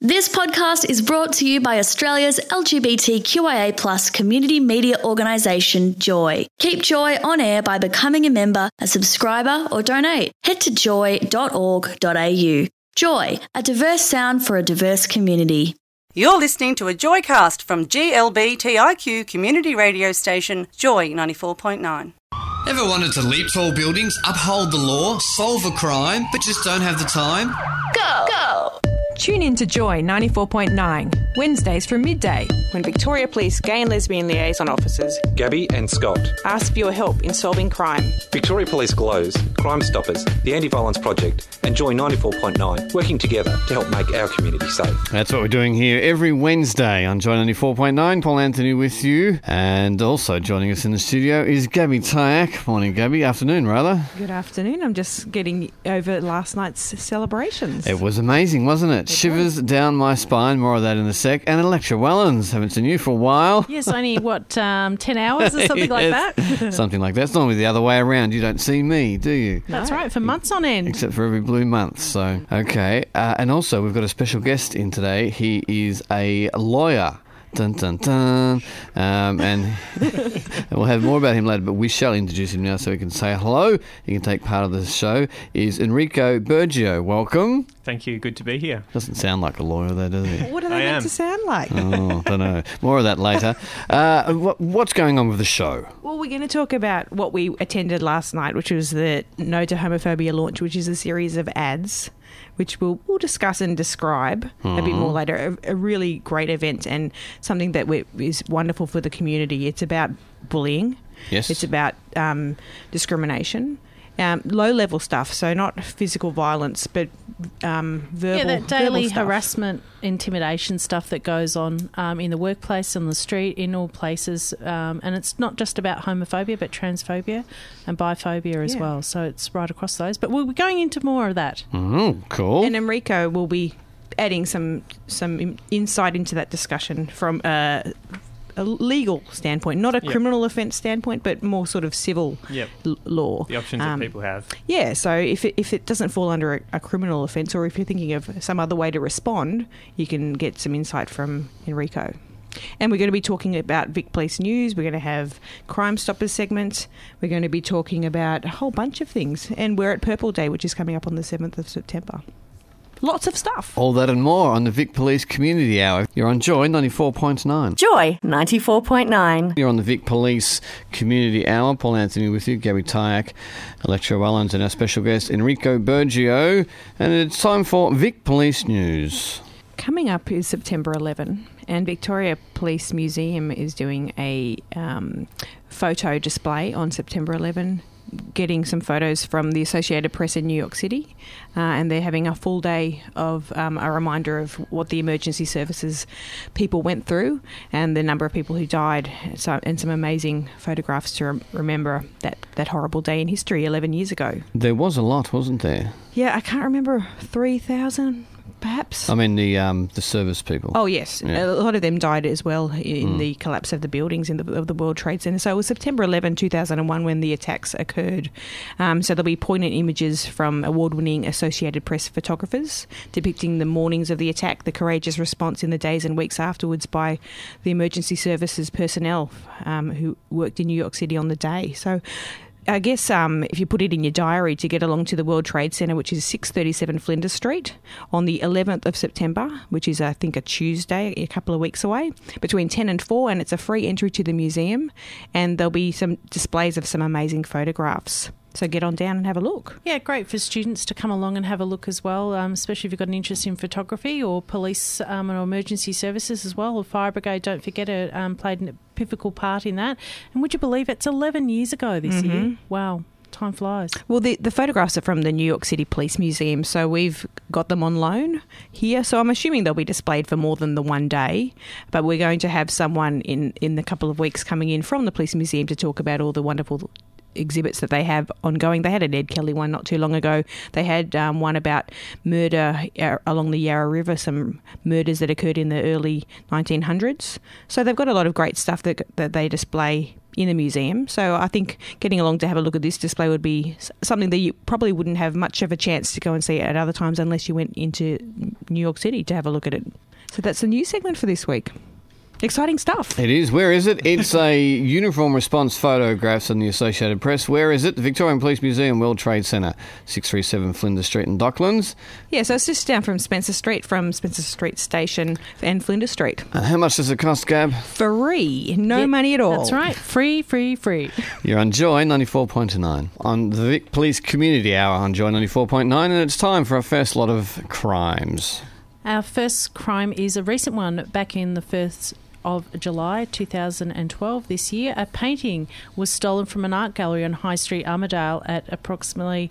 This podcast is brought to you by Australia's LGBTQIA+ community media organisation, Joy. Keep Joy on air by becoming a member, a subscriber or donate. Head to joy.org.au. Joy, a diverse sound for a diverse community. You're listening to a Joycast from GLBTIQ community radio station, Joy 94.9. Ever wanted to leap tall buildings, uphold the law, solve a crime, but just don't have the time? Go! Tune in to Joy 94.9, Wednesdays from midday, when Victoria Police Gay and Lesbian Liaison Officers Gabby and Scott ask for your help in solving crime. Victoria Police Glows, Crime Stoppers, the Anti-Violence Project and Joy 94.9 working together to help make our community safe. That's what we're doing here every Wednesday on Joy 94.9. Paul Anthony with you, and also joining us in the studio is Gabby Tyak. Morning, Gabby. Afternoon, rather. Good afternoon. I'm just getting over last night's celebrations. It was amazing, wasn't it? Shivers down my spine. More of that in a sec. And Electra Wellens, haven't seen you for a while. Yes, only, 10 hours or something like that? Something like that. It's normally the other way around. You don't see me, do you? That's right, for months on end. Except for every blue month. So, okay. And also, we've got a special guest in today. He is a lawyer. Dun, dun, dun. And we'll have more about him later, but we shall introduce him now so he can say hello. He can take part of the show. Is Enrico Bergio. Welcome. Thank you. Good to be here. Doesn't sound like a lawyer, though, does he? What are they meant to sound like? Oh, don't know. More of that later. What's going on with the show? Well, we're going to talk about what we attended last night, which was the No to Homophobia launch, which is a series of ads, which we'll discuss and describe a bit more later. A really great event and something that is wonderful for the community. It's about bullying. Yes. It's about discrimination. Low-level stuff, so not physical violence, but verbal. Yeah, that daily stuff. harassment, intimidation stuff that goes on in the workplace, on the street, in all places. And it's not just about homophobia, but transphobia and biphobia as well. So it's right across those. But we'll be going into more of that. Cool. And Enrico will be adding some insight into that discussion from a legal standpoint, not a criminal offence standpoint, but more sort of civil law. The options that people have. Yeah, so if it doesn't fall under a criminal offence, or if you're thinking of some other way to respond, you can get some insight from Enrico. And we're going to be talking about Vic Police News. We're going to have Crime Stoppers segments. We're going to be talking about a whole bunch of things. And we're at Purple Day, which is coming up on the 7th of September. Lots of stuff. All that and more on the Vic Police Community Hour. You're on Joy 94.9. Joy 94.9. You're on the Vic Police Community Hour. Paul Anthony with you, Gabby Tyak, Electra Wellens, and our special guest, Enrico Bergio. And it's time for Vic Police News. Coming up is September 11, and Victoria Police Museum is doing a photo display on September 11, getting some photos from the Associated Press in New York City, and they're having a full day of a reminder of what the emergency services people went through and the number of people who died, and some amazing photographs to remember that horrible day in history 11 years ago. There was a lot, wasn't there? Yeah, I can't remember, 3,000 perhaps? I mean the service people. Oh, yes. Yeah. A lot of them died as well in the collapse of the buildings of the World Trade Center. So it was September 11, 2001 when the attacks occurred. So there'll be poignant images from award-winning Associated Press photographers depicting the mornings of the attack, the courageous response in the days and weeks afterwards by the emergency services personnel who worked in New York City on the day. So I guess if you put it in your diary to get along to the World Trade Center, which is 637 Flinders Street, on the 11th of September, which is, I think, a Tuesday, a couple of weeks away, between 10 and 4, and it's a free entry to the museum, and there'll be some displays of some amazing photographs. So get on down and have a look. Yeah, great for students to come along and have a look as well, especially if you've got an interest in photography or police or emergency services as well. The fire brigade, don't forget, played a pivotal part in that. And would you believe it's 11 years ago this year? Wow. Time flies. Well, the photographs are from the New York City Police Museum, so we've got them on loan here. So I'm assuming they'll be displayed for more than the one day, but we're going to have someone in the couple of weeks coming in from the Police Museum to talk about all the wonderful exhibits that they have ongoing. They had an Ed Kelly one not too long ago. They had one about murder along the Yarra River, some murders that occurred in the early 1900s. So they've got a lot of great stuff that they display in the museum. So I think getting along to have a look at this display would be something that you probably wouldn't have much of a chance to go and see at other times unless you went into New York City to have a look at it. So that's the news segment for this week. Exciting stuff. It is. Where is it? It's a uniform response photographs in the Associated Press. Where is it? The Victorian Police Museum, World Trade Centre, 637 Flinders Street in Docklands. Yeah, so it's just down from Spencer Street Station and Flinders Street. And how much does it cost, Gab? Free. No money at all. That's right. Free. You're on Joy 94.9 on the Vic Police Community Hour on Joy 94.9, and it's time for our first lot of crimes. Our first crime is a recent one back in the 1st of July 2012 this year. A painting was stolen from an art gallery on High Street, Armidale at approximately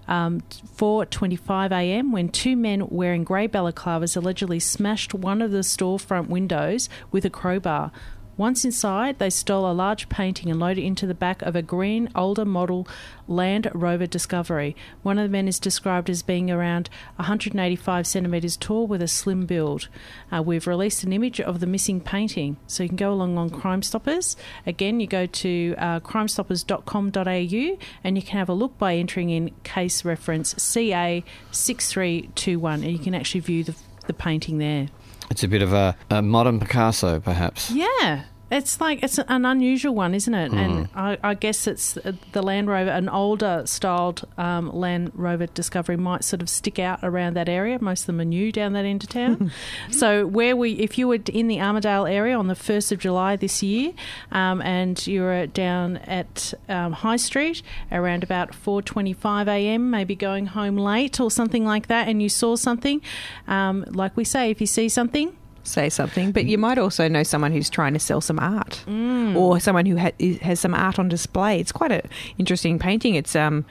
4:25 a.m. when two men wearing grey balaclavas allegedly smashed one of the storefront windows with a crowbar. Once inside, they stole a large painting and loaded it into the back of a green, older model Land Rover Discovery. One of the men is described as being around 185 centimetres tall with a slim build. We've released an image of the missing painting, so you can go along on Crime Stoppers. Again, you go to crimestoppers.com.au and you can have a look by entering in case reference CA6321, and you can actually view the painting there. It's a bit of a modern Picasso, perhaps. Yeah. It's an unusual one, isn't it? And I guess it's the Land Rover, an older styled Land Rover Discovery might sort of stick out around that area. Most of them are new down that end of town. So if you were in the Armidale area on the 1st of July this year and you were down at High Street around about 4:25 a.m, maybe going home late or something like that, and you saw something, like we say, if you see something, say something, but you might also know someone who's trying to sell some art or someone who has some art on display. It's quite an interesting painting. It's a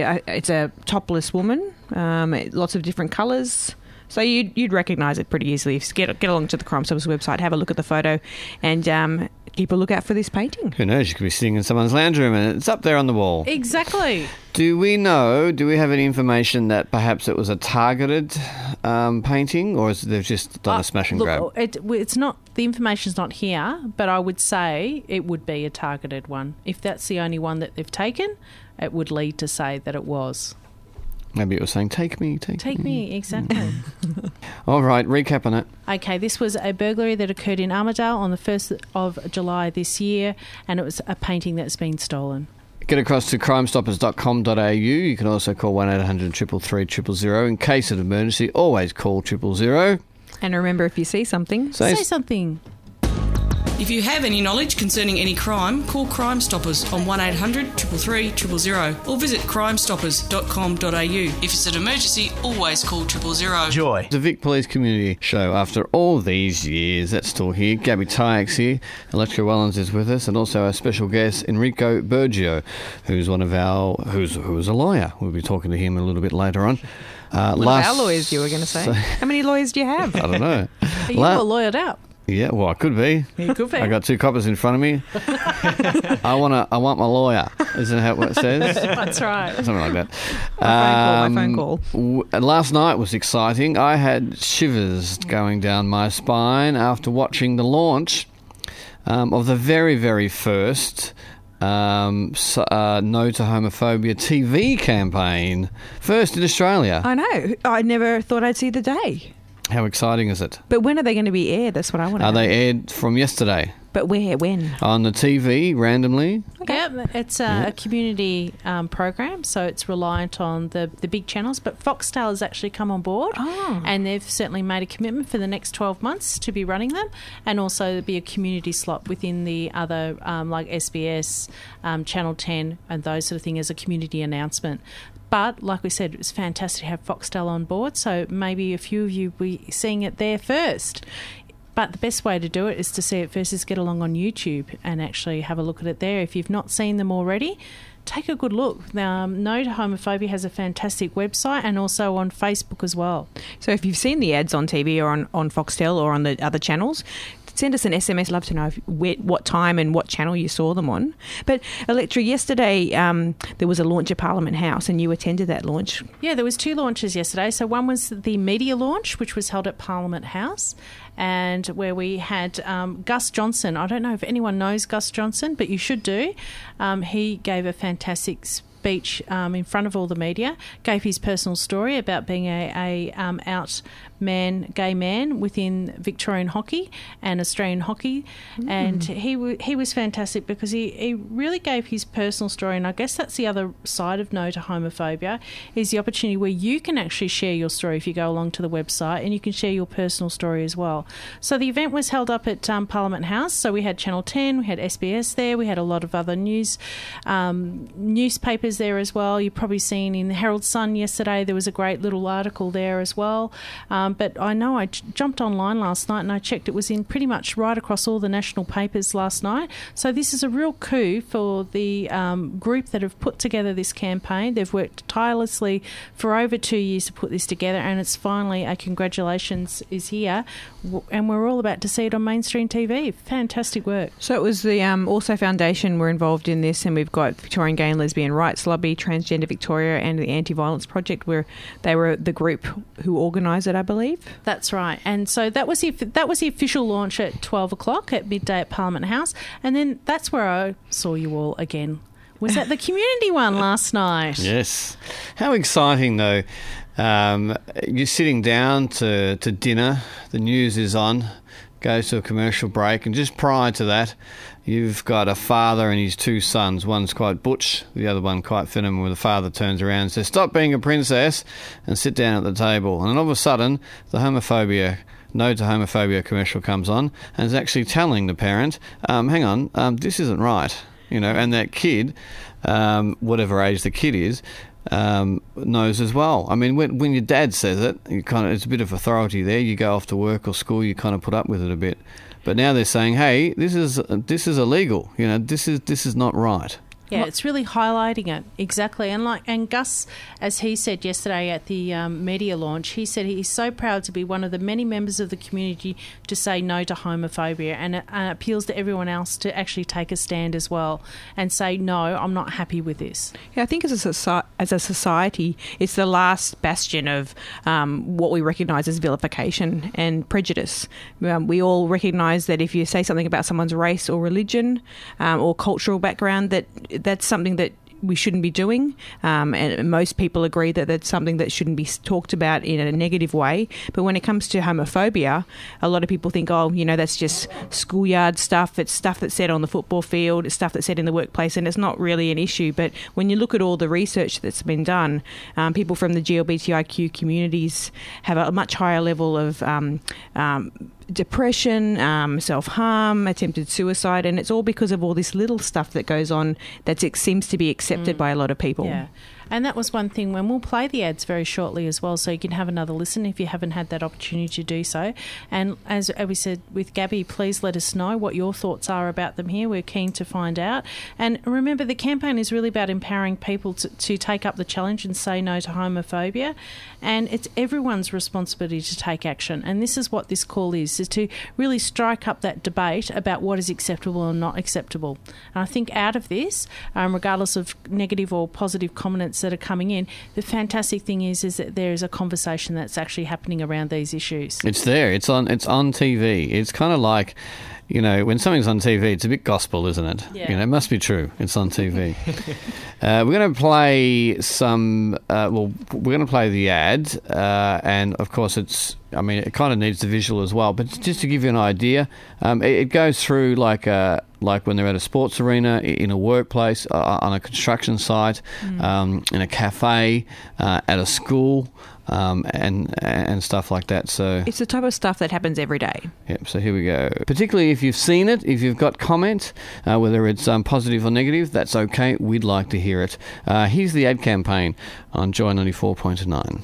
topless woman, lots of different colours. So you'd recognise it pretty easily. If you get along to the Crime Stoppers website, have a look at the photo and keep a lookout for this painting. Who knows? You could be sitting in someone's lounge room and it's up there on the wall. Exactly. Do we have any information that perhaps it was a targeted painting, or is they've just done a smash and grab? It's not. The information's not here, but I would say it would be a targeted one. If that's the only one that they've taken, it would lead to say that it was. Maybe it was saying, take me. Take me, exactly. All right, recap on it. Okay, this was a burglary that occurred in Armidale on the 1st of July this year, and it was a painting that's been stolen. Get across to crimestoppers.com.au. You can also call 1800 333 000. In case of emergency, always call 000. And remember, if you see something, say something. If you have any knowledge concerning any crime, call Crime Stoppers on 1800 333 000 or visit crimestoppers.com.au. If it's an emergency, always call 000. Joy. The Vic Police Community Show. After all these years, that's still here. Gabby Tyak's here. Electra Wellens is with us, and also our special guest Enrico Bergio, who's who was a lawyer. We'll be talking to him a little bit later on. One of our lawyers, you were going to say. How many lawyers do you have? I don't know. Are you all lawyered up? Yeah, well, I could be. You could be. I got two coppers in front of me. I want my lawyer. Isn't that what it says? That's right. Something like that. My phone call. Last night was exciting. I had shivers going down my spine after watching the launch of the very, very first No to Homophobia TV campaign. First in Australia. I know. I never thought I'd see the day. How exciting is it? But when are they going to be aired? That's what I want to know. They aired from yesterday. But where? When? On the TV, randomly. Okay. Yeah, it's a community program, so it's reliant on the big channels. But Foxtel has actually come on board, and they've certainly made a commitment for the next 12 months to be running them, and also there'll be a community slot within the other, like SBS, Channel 10, and those sort of things as a community announcement. But, like we said, it's fantastic to have Foxtel on board, so maybe a few of you will be seeing it there first. But the best way to do it is to see it first is get along on YouTube and actually have a look at it there. If you've not seen them already, take a good look. No to Homophobia has a fantastic website and also on Facebook as well. So if you've seen the ads on TV or on Foxtel or on the other channels, send us an SMS. Love to know what time and what channel you saw them on. But Electra, yesterday there was a launch at Parliament House, and you attended that launch. Yeah, there was 2 launches yesterday. So one was the media launch, which was held at Parliament House, and where we had Gus Johnson. I don't know if anyone knows Gus Johnson, but you should do. He gave a fantastic speech in front of all the media, gave his personal story about being a out gay man within Victorian hockey and Australian hockey, and he was fantastic because he really gave his personal story. And I guess that's the other side of No to Homophobia, is the opportunity where you can actually share your story if you go along to the website, and you can share your personal story as well. So the event was held up at Parliament House. So we had Channel 10, we had SBS there, we had a lot of other newspapers there as well. You've probably seen in the Herald Sun yesterday there was a great little article there as well. But I know I jumped online last night and I checked, it was in pretty much right across all the national papers last night. So this is a real coup for the group that have put together this campaign. They've worked tirelessly for over 2 years to put this together, and it's finally a congratulations is here, and we're all about to see it on mainstream TV. Fantastic work. So it was the Also Foundation were involved in this, and we've got Victorian Gay and Lesbian Rights Lobby, Transgender Victoria, and the Anti-Violence Project, where they were the group who organised it, I believe. That's right. And so that was the official launch at 12 o'clock at midday at Parliament House, and then that's where I saw you all again. Was at the community one last night. Yes. How exciting, though. You're sitting down to dinner, the news is on, goes to a commercial break, and just prior to that, you've got a father and his 2 sons. One's quite butch, the other one quite feminine, where the father turns around and says, "Stop being a princess," and sit down at the table. And then all of a sudden, the No to Homophobia commercial comes on and is actually telling the parent, hang on, this isn't right. And that kid, whatever age the kid is, knows as well. I mean, when your dad says it, it's a bit of authority there. You go off to work or school, you kind of put up with it a bit. But now they're saying, hey, this is illegal. This is not right. Yeah, it's really highlighting it, exactly. And Gus, as he said yesterday at the media launch, he said he's so proud to be one of the many members of the community to say no to homophobia, and it appeals to everyone else to actually take a stand as well and say, no, I'm not happy with this. Yeah, I think as a society, it's the last bastion of what we recognise as vilification and prejudice. We all recognise that if you say something about someone's race or religion or cultural background, that's something that we shouldn't be doing, and most people agree that that's something that shouldn't be talked about in a negative way. But when it comes to homophobia, a lot of people think, that's just schoolyard stuff. It's stuff that's said on the football field, it's stuff that's said in the workplace, and it's not really an issue. But when you look at all the research that's been done, people from the GLBTIQ communities have a much higher level of depression, self-harm, attempted suicide, and it's all because of all this little stuff that goes on that seems to be accepted by a lot of people. Yeah. And that was one thing, when we'll play the ads very shortly as well, so you can have another listen if you haven't had that opportunity to do so. And as we said with Gabby, please let us know what your thoughts are about them here. We're keen to find out. And remember, the campaign is really about empowering people to take up the challenge and say no to homophobia. And it's everyone's responsibility to take action. And this is what this call is to really strike up that debate about what is acceptable and not acceptable. And I think out of this, regardless of negative or positive comments that are coming in, the fantastic thing is that there is a conversation that's actually happening around these issues. It's there. It's on TV. It's kind of like, when something's on TV, it's a bit gospel, isn't it? Yeah. It must be true. It's on TV. We're going to play we're going to play the ad, and of course it kind of needs the visual as well. But just to give you an idea, it goes through like when they're at a sports arena, in a workplace, on a construction site, in a cafe, at a school. And stuff like that. So it's the type of stuff that happens every day. Yep. So here we go. Particularly if you've seen it, if you've got comment, whether it's positive or negative, that's okay. We'd like to hear it. Here's the ad campaign on Joy 94.9.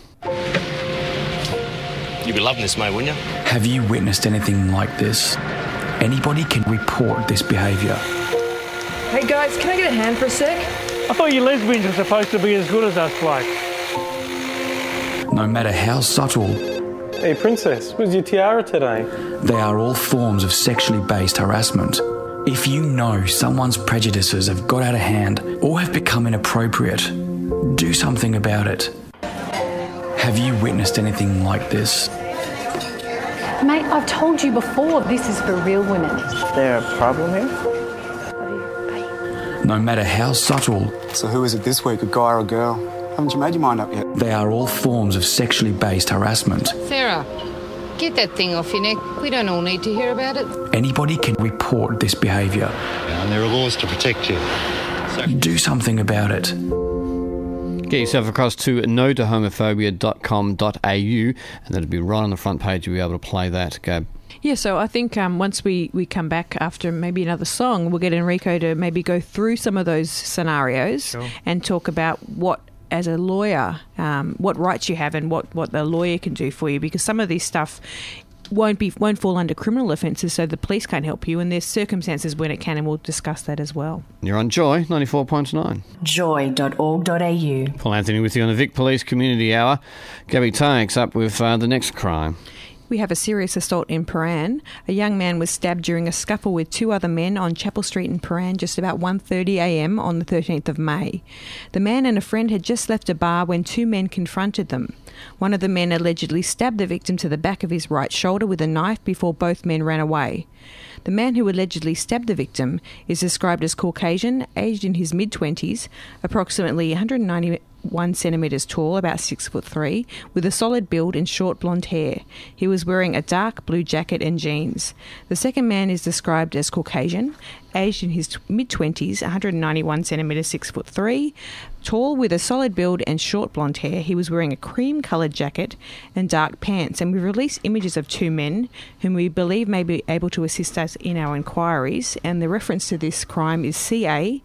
You'd be loving this, mate, wouldn't you? Have you witnessed anything like this? Anybody can report this behaviour. Hey guys, can I get a hand for a sec? I thought you lesbians were supposed to be as good as us blokes. No matter how subtle Hey, Princess, where's your tiara today? They are all forms of sexually based harassment. If you know someone's prejudices have got out of hand or have become inappropriate, do something about it. Have you witnessed anything like this? Mate, I've told you before, this is for real women. Is there a problem here? No matter how subtle. So who is it this week, a guy or a girl? Haven't you made your mind up yet? They are all forms of sexually based harassment. Sarah, get that thing off your neck. We don't all need to hear about it. Anybody can report this behaviour. And there are laws to protect you. Do something about it. Get yourself across to notohomophobia.com.au and that'll be right on the front page. You'll be able to play that, Gab. Yeah, so I think once we come back after maybe another song, we'll get Enrico to maybe go through some of those scenarios and talk about what, as a lawyer, what rights you have and what the lawyer can do for you, because some of this stuff won't fall under criminal offences, so the police can't help you, and there's circumstances when it can, and we'll discuss that as well. You're on Joy 94.9. Joy.org.au. Paul Anthony with you on the Vic Police Community Hour. Gabby Tank's up with the next crime. We have a serious assault in Paran. A young man was stabbed during a scuffle with two other men on Chapel Street in Paran just about 1:30am on the 13th of May. The man and a friend had just left a bar when two men confronted them. One of the men allegedly stabbed the victim to the back of his right shoulder with a knife before both men ran away. The man who allegedly stabbed the victim is described as Caucasian, aged in his mid-20s, approximately 191 centimetres tall, about 6'3", with a solid build and short blonde hair. He was wearing a dark blue jacket and jeans. The second man is described as Caucasian, aged in his mid-20s, 191 centimetres, 6'3", tall with a solid build and short blonde hair. He was wearing a cream-coloured jacket and dark pants. And we released images of two men whom we believe may be able to assist us in our inquiries. And the reference to this crime is CA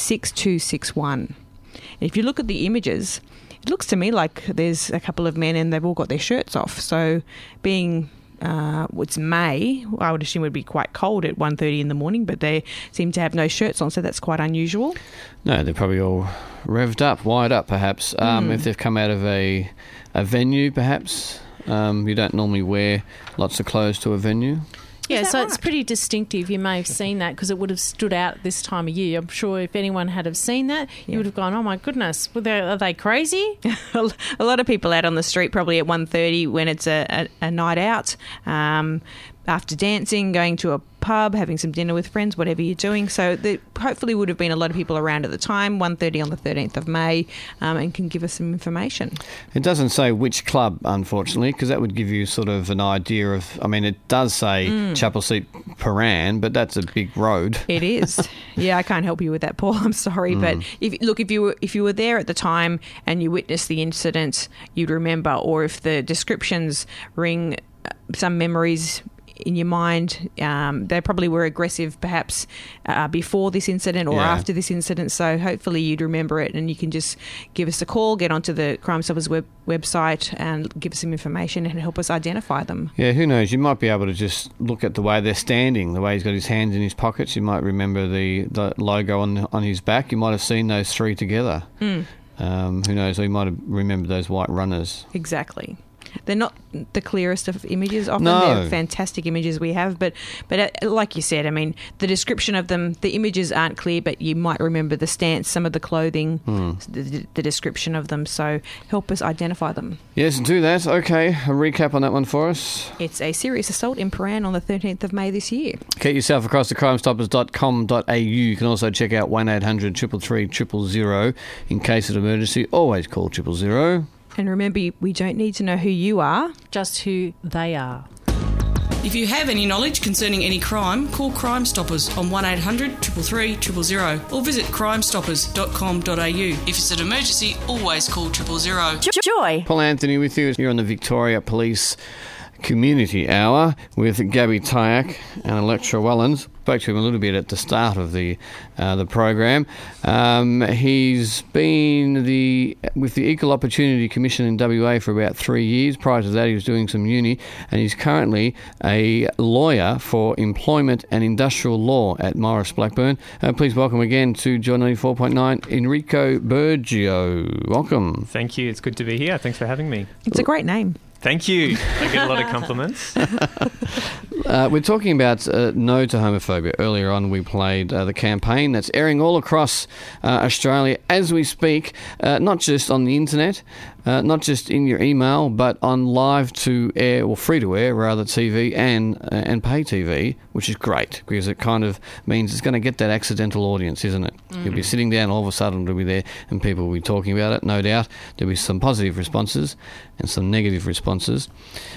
6261. If you look at the images, it looks to me like there's a couple of men and they've all got their shirts off. So being it's May, I would assume it would be quite cold at 1:30 in the morning, but they seem to have no shirts on, so that's quite unusual. No, they're probably all revved up, wired up perhaps. If they've come out of a venue perhaps. You don't normally wear lots of clothes to a venue. Yeah, so it's pretty distinctive. You may have seen that because it would have stood out this time of year. I'm sure if anyone had have seen that, you would have gone, oh my goodness, are they crazy? A lot of people out on the street probably at 1:30 when it's a night out, after dancing, going to a pub, having some dinner with friends, whatever you're doing. So there hopefully would have been a lot of people around at the time, 1:30 on the 13th of May, and can give us some information. It doesn't say which club, unfortunately, because that would give you sort of an idea of, I mean, it does say Chapel Street, Paran, but that's a big road. It is. Yeah, I can't help you with that, Paul. I'm sorry. But if you were there at the time and you witnessed the incident, you'd remember, or if the descriptions ring some memories in your mind, they probably were aggressive perhaps before this incident or after this incident, so hopefully you'd remember it and you can just give us a call, get onto the Crime Stoppers website and give us some information and help us identify them. Yeah, who knows, you might be able to just look at the way they're standing, the way he's got his hands in his pockets. You might remember the logo on his back. You might have seen those three together. Who knows, or you might have remembered those white runners. Exactly. They're not the clearest of images. Often No. they're fantastic images we have, but like you said, I mean, the description of them, the images aren't clear, but you might remember the stance, some of the clothing, the description of them. So help us identify them. Yes, do that. Okay, a recap on that one for us. It's a serious assault in Paran on the 13th of May this year. Get yourself across to crimestoppers.com.au. You can also check out 1800 333 000 in case of emergency. Always call 000. And remember, we don't need to know who you are, just who they are. If you have any knowledge concerning any crime, call Crime Stoppers on 1800 333 000 or visit crimestoppers.com.au. If it's an emergency, always call 000. Joy. Paul Anthony with you. You're on the Victoria Police Community Hour with Gabby Tyak and Electra Wellens. Spoke to him a little bit at the start of the program. He's been with the Equal Opportunity Commission in WA for about 3 years. Prior to that, he was doing some uni, and he's currently a lawyer for employment and industrial law at Morris Blackburn. Please welcome again to Joy 94.9, Enrico Bergio. Welcome. Thank you. It's good to be here. Thanks for having me. It's a great name. Thank you. I get a lot of compliments. We're talking about No to Homophobia. Earlier on, we played the campaign that's airing all across Australia as we speak, not just on the internet, not just in your email, but on live to air, or free to air rather, TV and pay TV, which is great because it kind of means it's going to get that accidental audience, isn't it? You'll be sitting down, all of a sudden it'll be there, and people will be talking about it. No doubt there'll be some positive responses and some negative responses.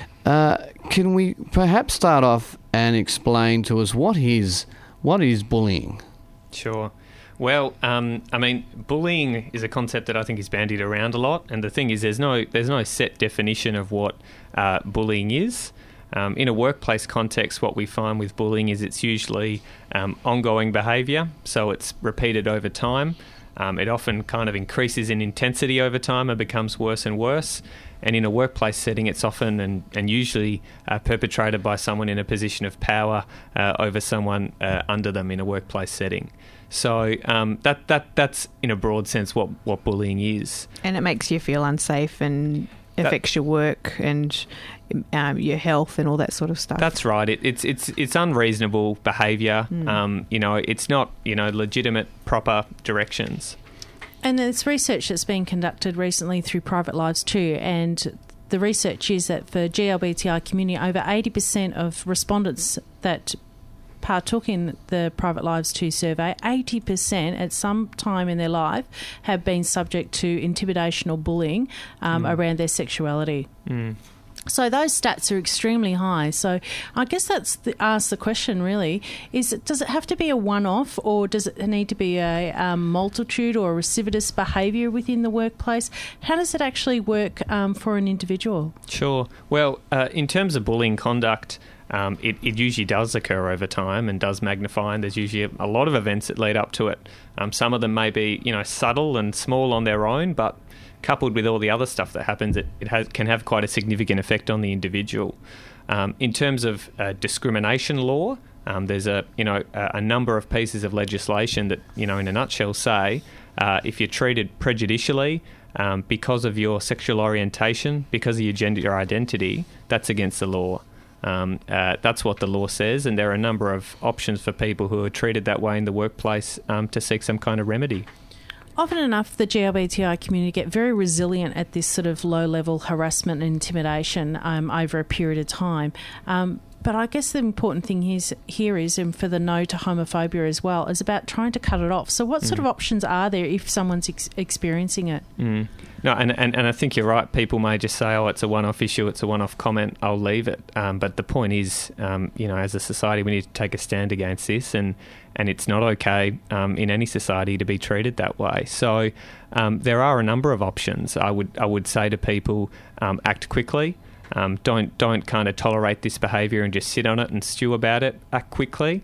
Can we perhaps start off and explain to us what is bullying? Sure. Well, I mean, bullying is a concept that I think is bandied around a lot, and the thing is, there's no set definition of what bullying is. In a workplace context, what we find with bullying is it's usually ongoing behaviour, so it's repeated over time. It often kind of increases in intensity over time and becomes worse and worse. And in a workplace setting, it's often and usually perpetrated by someone in a position of power over someone under them in a workplace setting. So that's in a broad sense what bullying is. And it makes you feel unsafe and affects your work and your health and all that sort of stuff. That's right. It's unreasonable behaviour. It's not legitimate, proper directions. And there's research that's been conducted recently through Private Lives 2, and the research is that for GLBTI community, over 80% of respondents that partook in the Private Lives 2 survey, 80% at some time in their life have been subject to intimidation or bullying around their sexuality. So those stats are extremely high. So I guess that's ask the question really, does it have to be a one-off, or does it need to be a multitude or a recidivist behaviour within the workplace? How does it actually work for an individual? Sure. Well, in terms of bullying conduct, it usually does occur over time and does magnify, and there's usually a lot of events that lead up to it. Some of them may be subtle and small on their own, but coupled with all the other stuff that happens, it can have quite a significant effect on the individual. In terms of discrimination law, there's a number of pieces of legislation that, in a nutshell, say if you're treated prejudicially because of your sexual orientation, because of your gender identity, that's against the law. That's what the law says, and there are a number of options for people who are treated that way in the workplace to seek some kind of remedy. Often enough, the GLBTI community get very resilient at this sort of low-level harassment and intimidation over a period of time. But I guess the important thing here is, and for the No to Homophobia as well, is about trying to cut it off. So what sort of options are there if someone's experiencing it? No, and I think you're right. People may just say, it's a one-off issue, it's a one-off comment, I'll leave it. But the point is, as a society, we need to take a stand against this, and it's not okay in any society to be treated that way. So there are a number of options. I would say to people, act quickly. Don't kind of tolerate this behaviour and just sit on it and stew about it. Act quickly.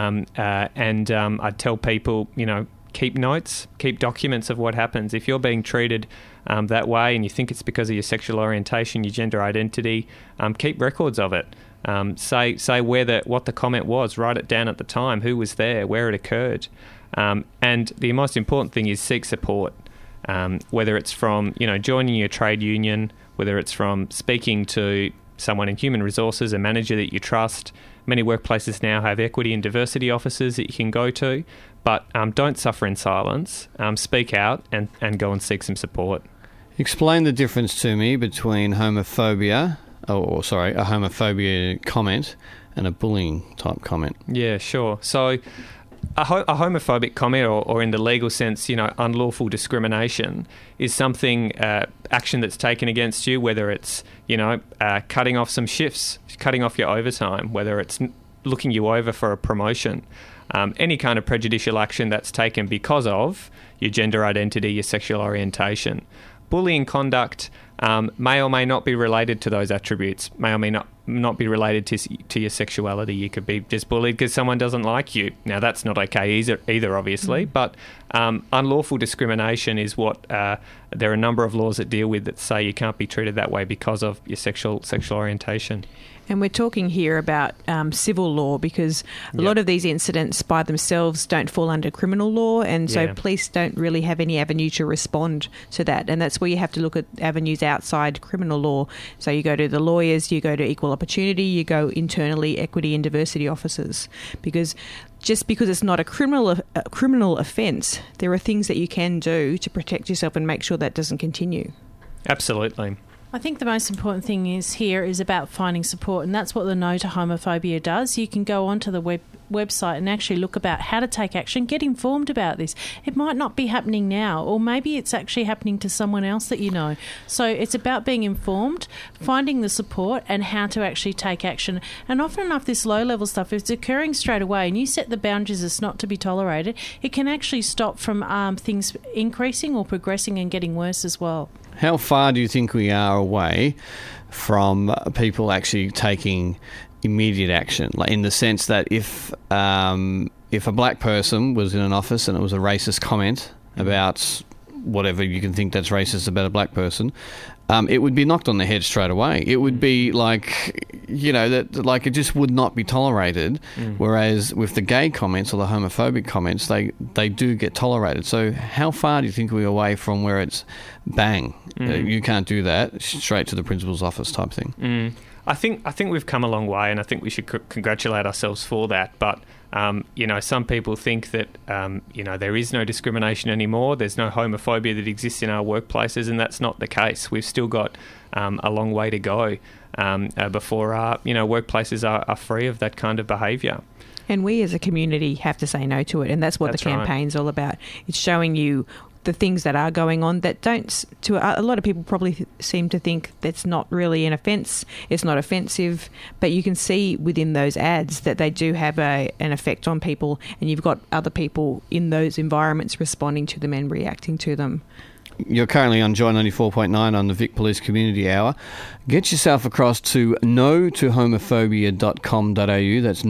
I'd tell people, keep notes, keep documents of what happens. If you're being treated that way and you think it's because of your sexual orientation, your gender identity, keep records of it. Say what the comment was, write it down at the time, who was there, where it occurred. And the most important thing is seek support, whether it's from joining your trade union, whether it's from speaking to someone in human resources, a manager that you trust. Many workplaces now have equity and diversity officers that you can go to, but don't suffer in silence. Speak out and go and seek some support. Explain the difference to me between homophobia, a homophobia comment and a bullying type comment. Yeah, sure. So a homophobic comment, or in the legal sense, unlawful discrimination, is something, action that's taken against you, whether it's, cutting off some shifts, cutting off your overtime, whether it's looking you over for a promotion, any kind of prejudicial action that's taken because of your gender identity, your sexual orientation. Bullying conduct may or may not be related to those attributes, may or may not be related to your sexuality. You could be just bullied because someone doesn't like you. Now, that's not okay either obviously, but unlawful discrimination is what there are a number of laws that deal with that say you can't be treated that way because of your sexual orientation. And we're talking here about civil law, because a lot of these incidents by themselves don't fall under criminal law, and so police don't really have any avenue to respond to that. And that's where you have to look at avenues outside criminal law. So you go to the lawyers, you go to equal opportunity, you go internally equity and diversity officers, because just because it's not a criminal offence, there are things that you can do to protect yourself and make sure that doesn't continue. Absolutely. I think the most important thing is about finding support, and that's what the No to Homophobia does. You can go onto the website and actually look about how to take action, get informed about this. It might not be happening now, or maybe it's actually happening to someone else that you know. So it's about being informed, finding the support, and how to actually take action. And often enough, this low-level stuff, if it's occurring straight away and you set the boundaries as not to be tolerated, it can actually stop from things increasing or progressing and getting worse as well. How far do you think we are away from people actually taking immediate action? Like, in the sense that if a black person was in an office and it was a racist comment about whatever you can think that's racist about a black person, it would be knocked on the head straight away. It would be like, that it just would not be tolerated. Whereas with the gay comments or the homophobic comments, they do get tolerated. So how far do you think we're away from where it's bang? You can't do that, straight to the principal's office type thing? I think we've come a long way, and I think we should congratulate ourselves for that. But some people think that there is no discrimination anymore. There's no homophobia that exists in our workplaces, and that's not the case. We've still got a long way to go before our workplaces are free of that kind of behaviour. And we as a community have to say no to it, and that's what the campaign's all about. It's showing you the things that are going on that don't, to a lot of people probably seem to think that's not really an offence, it's not offensive, but you can see within those ads that they do have an effect on people, and you've got other people in those environments responding to them and reacting to them. You're currently on Joy 94.9 on the Vic Police Community Hour. Get yourself across to no-to-homophobia.com.au. That's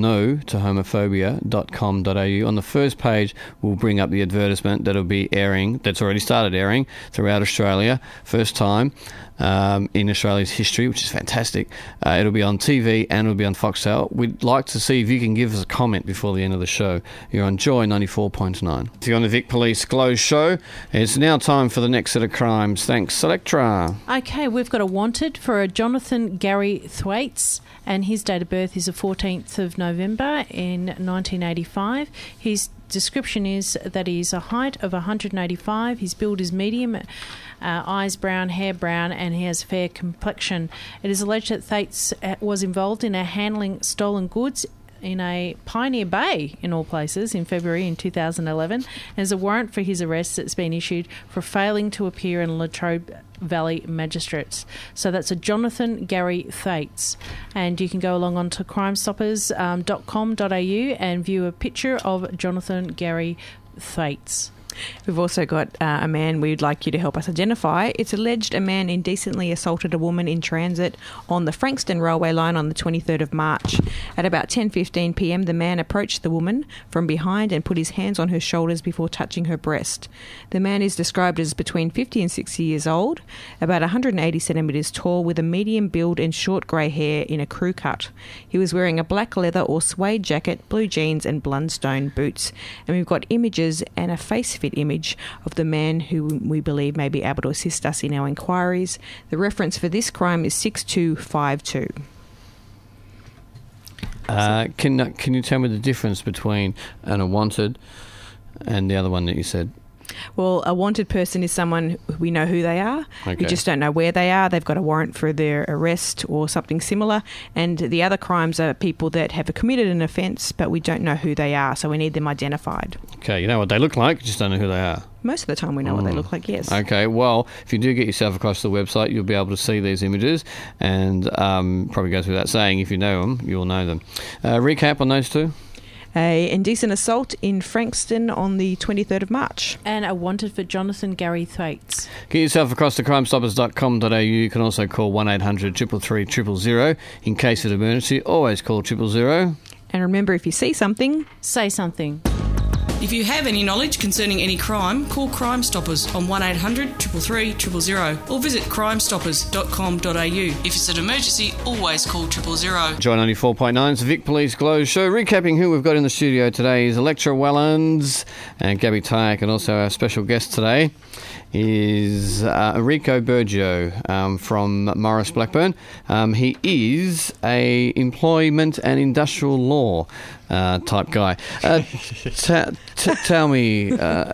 no-to-homophobia.com.au. On the first page, we'll bring up the advertisement that'll be airing, that's already started airing throughout Australia. First time in Australia's history, which is fantastic. It'll be on TV and it'll be on Foxtel. We'd like to see if you can give us a comment before the end of the show. You're on Joy 94.9. You're on the Vic Police Glow Show. It's now time for the next set of crimes. Thanks, Electra. Okay, we've got a wanted for a Jonathan Gary Thwaites, and his date of birth is the 14th of November in 1985. His description is that he's a height of 185, his build is medium, eyes brown, hair brown, and he has fair complexion. It is alleged that Thwaites was involved in handling stolen goods in a Pioneer Bay, in all places, in February in 2011. There's a warrant for his arrest that's been issued for failing to appear in Latrobe Valley Magistrates. So that's a Jonathan Gary Thwaites. And you can go along onto crimestoppers.com.au and view a picture of Jonathan Gary Thwaites. We've also got a man we'd like you to help us identify. It's alleged a man indecently assaulted a woman in transit on the Frankston railway line on the 23rd of March. At about 10:15 p.m, the man approached the woman from behind and put his hands on her shoulders before touching her breast. The man is described as between 50 and 60 years old, about 180 centimetres tall, with a medium build and short grey hair in a crew cut. He was wearing a black leather or suede jacket, blue jeans and Blundstone boots. And we've got images and a face fit image of the man who we believe may be able to assist us in our inquiries. The reference for this crime is 6252. Can you tell me the difference between a wanted and the other one that you said? Well, a wanted person is someone we know who they are. Okay. We just don't know where they are. They've got a warrant for their arrest or something similar. And the other crimes are people that have committed an offence, but we don't know who they are, so we need them identified. Okay, you know what they look like, just don't know who they are. Most of the time we know what they look like, yes. Okay, well, if you do get yourself across the website, you'll be able to see these images and probably go through that saying, if you know them, you'll know them. Recap on those two? A indecent assault in Frankston on the 23rd of March. And a wanted for Jonathan Gary Thwaites. Get yourself across to crimestoppers.com.au. You can also call 1800 333 000. In case of emergency, always call 000. And remember, if you see something, say something. If you have any knowledge concerning any crime, call Crime Stoppers on 1800 333 000 or visit crimestoppers.com.au. If it's an emergency, always call 000. Joy 94.9's Vic Police Glow Show. Recapping who we've got in the studio today is Electra Wellens and Gabby Tyak, and also our special guest today is Enrico Bergio from Morris Blackburn. He is a employment and industrial law type guy. Tell me,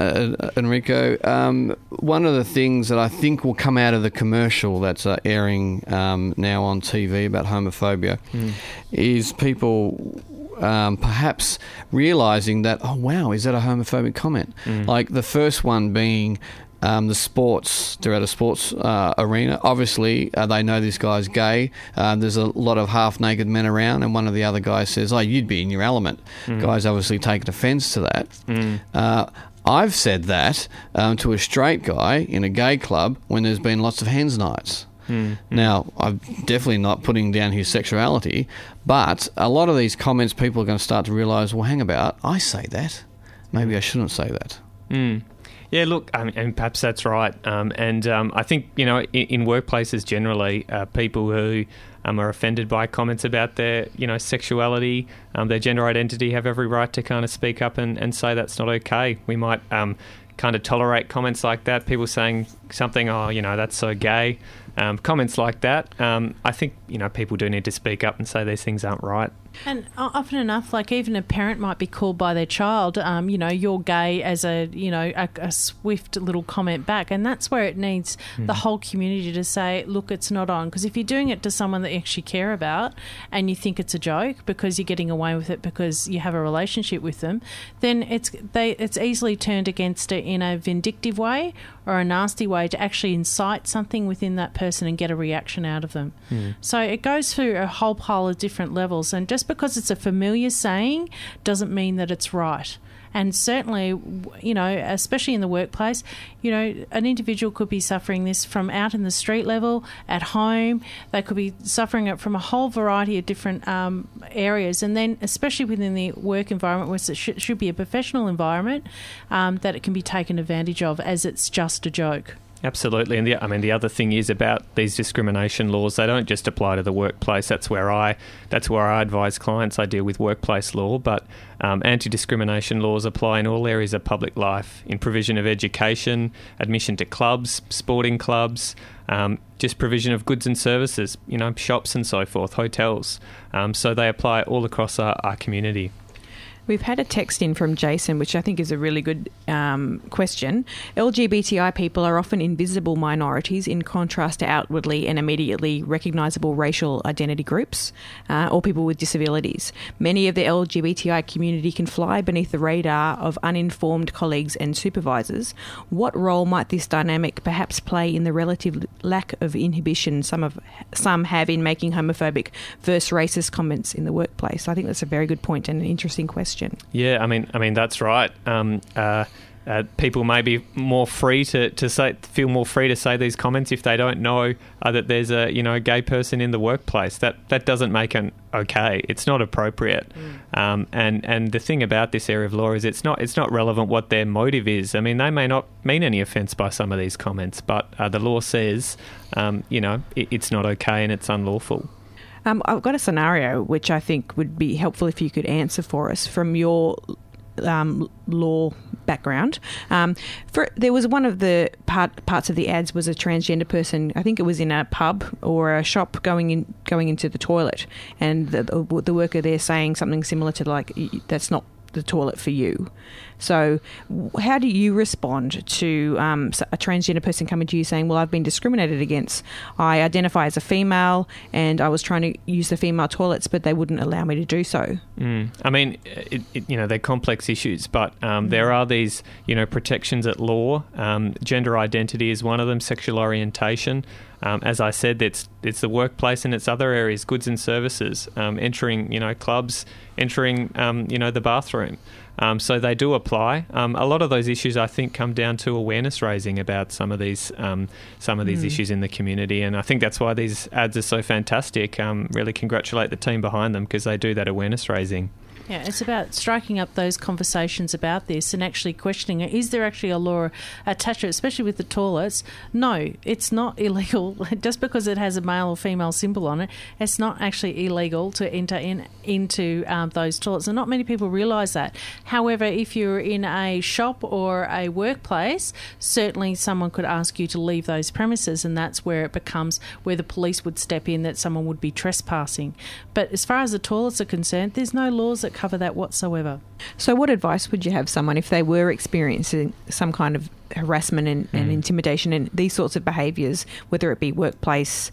Enrico, one of the things that I think will come out of the commercial that's airing now on TV about homophobia is people perhaps realising that, oh wow, is that a homophobic comment? Like the first one being the sports, they're at a sports arena. Obviously, they know this guy's gay. There's a lot of half-naked men around, and one of the other guys says, oh, you'd be in your element. Guys obviously taken offence to that. I've said that to a straight guy in a gay club when there's been lots of hens nights. Now, I'm definitely not putting down his sexuality, but a lot of these comments, people are going to start to realise, well, hang about, I say that. Maybe I shouldn't say that. Yeah, look, and perhaps that's right. I think, in workplaces generally, people who are offended by comments about their, sexuality, their gender identity, have every right to kind of speak up and say that's not okay. We might kind of tolerate comments like that, people saying something, that's so gay. Comments like that, I think, people do need to speak up and say these things aren't right. And often enough, like even a parent might be called by their child, you're gay as a swift little comment back. And that's where it needs the whole community to say, look, it's not on. Because if you're doing it to someone that you actually care about and you think it's a joke because you're getting away with it because you have a relationship with them, then it's easily turned against it in a vindictive way or a nasty way to actually incite something within that person and get a reaction out of them. So it goes through a whole pile of different levels, and just because it's a familiar saying doesn't mean that it's right. And certainly, especially in the workplace, an individual could be suffering this from out in the street level, at home. They could be suffering it from a whole variety of different areas. And then, especially within the work environment, where it should be a professional environment, that it can be taken advantage of as it's just a joke. Absolutely. And the other thing is about these discrimination laws, they don't just apply to the workplace. That's where I advise clients. I deal with workplace law, but anti-discrimination laws apply in all areas of public life, in provision of education, admission to clubs, sporting clubs, just provision of goods and services, shops and so forth, hotels. So they apply all across our community. We've had a text in from Jason, which I think is a really good question. LGBTI people are often invisible minorities in contrast to outwardly and immediately recognisable racial identity groups or people with disabilities. Many of the LGBTI community can fly beneath the radar of uninformed colleagues and supervisors. What role might this dynamic perhaps play in the relative lack of inhibition some have in making homophobic versus racist comments in the workplace? I think that's a very good point and an interesting question. Yeah, I mean that's right. People may be more free feel more free to say these comments if they don't know that there's a gay person in the workplace. That doesn't make it okay. It's not appropriate. And the thing about this area of law is it's not relevant what their motive is. I mean, they may not mean any offence by some of these comments, but the law says it's not okay and it's unlawful. I've got a scenario which I think would be helpful if you could answer for us from your law background. There was one of the parts of the ads was a transgender person. I think it was in a pub or a shop going into the toilet, and the worker there saying something similar to like, "That's not the toilet for you." So how do you respond to a transgender person coming to you saying, well, I've been discriminated against. I identify as a female and I was trying to use the female toilets, but they wouldn't allow me to do so? I mean, they're complex issues, but there are these, protections at law. Gender identity is one of them, sexual orientation. As I said, it's the workplace and it's other areas, goods and services, entering, clubs, entering, the bathroom. So they do apply. A lot of those issues, I think, come down to awareness raising about some of these issues in the community, and I think that's why these ads are so fantastic. Really congratulate the team behind them because they do that awareness raising. Yeah, it's about striking up those conversations about this and actually questioning it. Is there actually a law attached to it, especially with the toilets? No, it's not illegal. Just because it has a male or female symbol on it, it's not actually illegal to enter into those toilets. And not many people realise that. However, if you're in a shop or a workplace, certainly someone could ask you to leave those premises, and that's where it becomes where the police would step in, that someone would be trespassing. But as far as the toilets are concerned, there's no laws that cover that whatsoever. So what advice would you have someone if they were experiencing some kind of harassment and intimidation and these sorts of behaviours, whether it be workplace,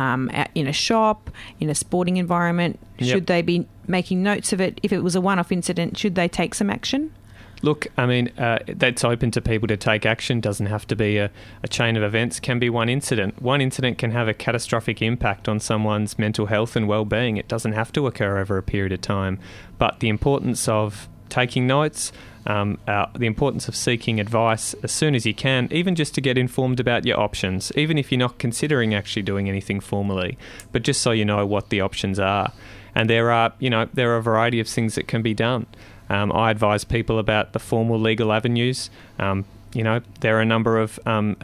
in a shop, in a sporting environment? Yep. Should they be making notes of it? If it was a one-off incident, should they take some action? Look, I mean, that's open to people to take action. Doesn't have to be a chain of events. Can be one incident. One incident can have a catastrophic impact on someone's mental health and well-being. It doesn't have to occur over a period of time. But the importance of taking notes, the importance of seeking advice as soon as you can, even just to get informed about your options, even if you're not considering actually doing anything formally, but just so you know what the options are. And there are a variety of things that can be done. I advise people about the formal legal avenues. There are a number of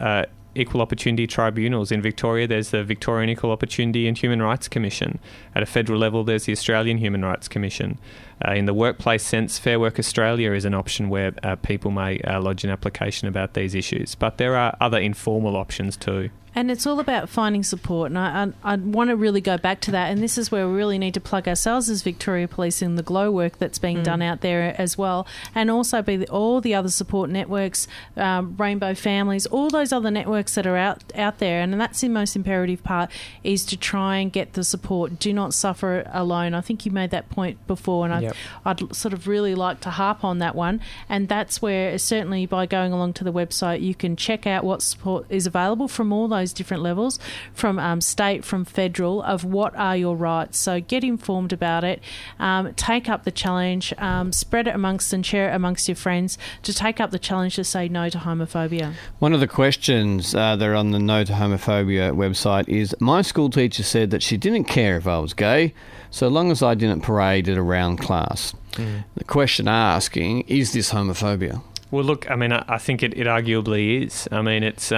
equal opportunity tribunals. In Victoria, there's the Victorian Equal Opportunity and Human Rights Commission. At a federal level, there's the Australian Human Rights Commission. In the workplace sense, Fair Work Australia is an option where people may lodge an application about these issues. But there are other informal options too. And it's all about finding support. And I want to really go back to that. And this is where we really need to plug ourselves as Victoria Police in the GLOW work that's being done out there as well. And also all the other support networks, Rainbow Families, all those other networks that are out there. And that's the most imperative part, is to try and get the support. Do not suffer alone. I think you made that point before, and I'd sort of really like to harp on that one. And that's where, certainly by going along to the website, you can check out what support is available from all those different levels, from state, from federal, of what are your rights. So get informed about it, take up the challenge, spread it amongst and share it amongst your friends to take up the challenge to say no to homophobia. One of the questions that are on the No to Homophobia website is, my school teacher said that she didn't care if I was gay so long as I didn't parade it around class. The question asking, is this homophobia? Well, look, I mean, I think it arguably is. I mean, it's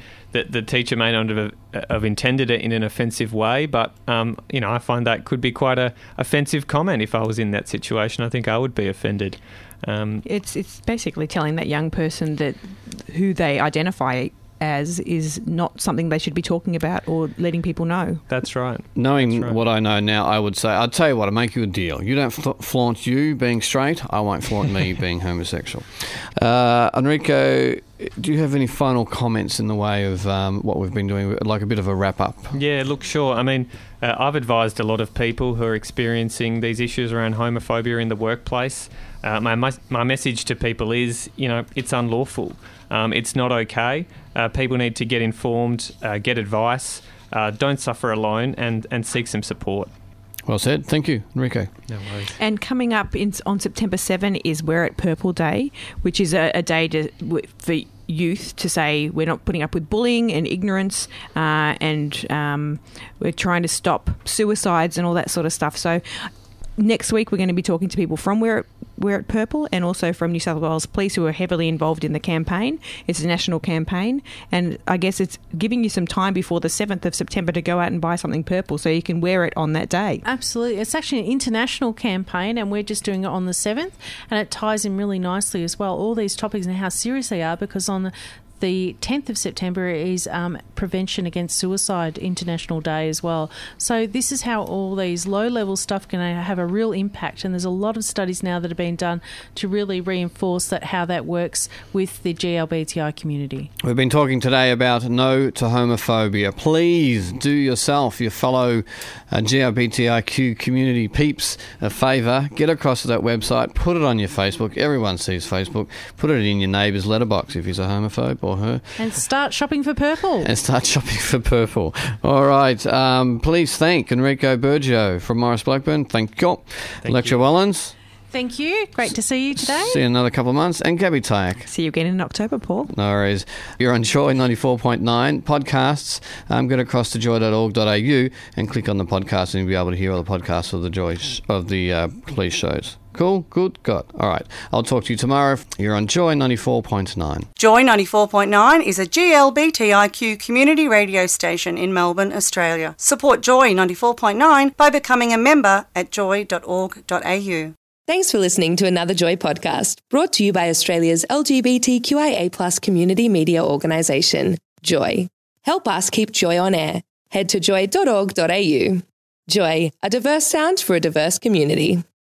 the teacher may not have intended it in an offensive way, but I find that could be quite a offensive comment. If I was in that situation, I think I would be offended. It's basically telling that young person that who they identify as is not something they should be talking about or letting people know. That's right. Knowing what I know now, I would say, I'll tell you what, I'll make you a deal. You don't flaunt you being straight, I won't flaunt me being homosexual. Enrico, do you have any final comments in the way of what we've been doing, like a bit of a wrap-up? Yeah, look, sure. I mean, I've advised a lot of people who are experiencing these issues around homophobia in the workplace. My message to people is, it's unlawful. It's not okay. People need to get informed, get advice, don't suffer alone, and seek some support. Well said. Thank you, Enrico. No worries. And coming up on September 7 is Wear It Purple Day, which is a day for youth to say we're not putting up with bullying and ignorance, and we're trying to stop suicides and all that sort of stuff. So next week we're going to be talking to people from Wear It Purple and also from New South Wales Police, who are heavily involved in the campaign. It's a national campaign, and I guess it's giving you some time before the 7th of September to go out and buy something purple so you can wear it on that day. Absolutely. It's actually an international campaign, and we're just doing it on the 7th, and it ties in really nicely as well, all these topics and how serious they are, because on the 10th of September is Prevention Against Suicide International Day as well. So this is how all these low-level stuff can have a real impact, and there's a lot of studies now that have been done to really reinforce how that works with the GLBTI community. We've been talking today about No to Homophobia. Please do yourself, your fellow GLBTIQ community peeps, a favour. Get across to that website, put it on your Facebook. Everyone sees Facebook. Put it in your neighbour's letterbox if he's a homophobe or her. And start shopping for purple. All right. Please thank Enrico Burgio from Morris Blackburn. Thank you. Lecture Wallens. Thank you. Great to see you today. See you in another couple of months. And Gabby Tyak. See you again in October, Paul. No worries. You're on Joy 94.9 podcasts. Get across to joy.org.au and click on the podcast, and you'll be able to hear all the podcasts of the police shows. Cool? Good? Good. All right. I'll talk to you tomorrow. You're on Joy 94.9. Joy 94.9 is a GLBTIQ community radio station in Melbourne, Australia. Support Joy 94.9 by becoming a member at joy.org.au. Thanks for listening to another Joy podcast, brought to you by Australia's LGBTQIA+ community media organisation, Joy. Help us keep Joy on air. Head to joy.org.au. Joy, a diverse sound for a diverse community.